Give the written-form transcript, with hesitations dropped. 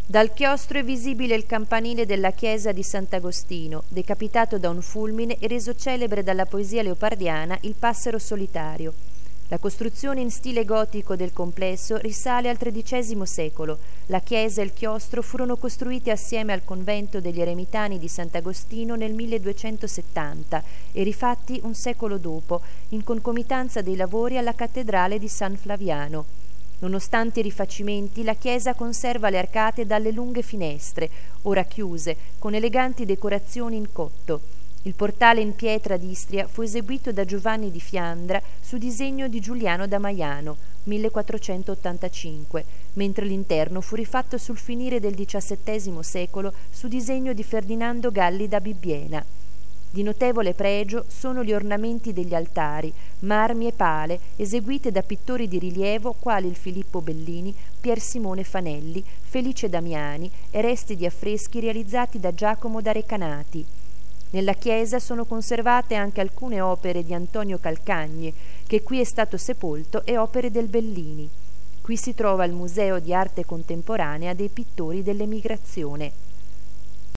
Dal chiostro è visibile il campanile della chiesa di Sant'Agostino, decapitato da un fulmine e reso celebre dalla poesia leopardiana Il passero solitario. La costruzione in stile gotico del complesso risale al XIII secolo. La chiesa e il chiostro furono costruiti assieme al convento degli eremitani di Sant'Agostino nel 1270 e rifatti un secolo dopo, in concomitanza dei lavori alla cattedrale di San Flaviano. Nonostante i rifacimenti, la chiesa conserva le arcate dalle lunghe finestre, ora chiuse, con eleganti decorazioni in cotto. Il portale in pietra d'Istria fu eseguito da Giovanni di Fiandra su disegno di Giuliano da Maiano, 1485, mentre l'interno fu rifatto sul finire del XVII secolo su disegno di Ferdinando Galli da Bibbiena. Di notevole pregio sono gli ornamenti degli altari, marmi e pale, eseguite da pittori di rilievo quali il Filippo Bellini, Pier Simone Fanelli, Felice Damiani e resti di affreschi realizzati da Giacomo da Recanati. Nella chiesa sono conservate anche alcune opere di Antonio Calcagni, che qui è stato sepolto, e opere del Bellini. Qui si trova il Museo di Arte Contemporanea dei pittori dell'Emigrazione.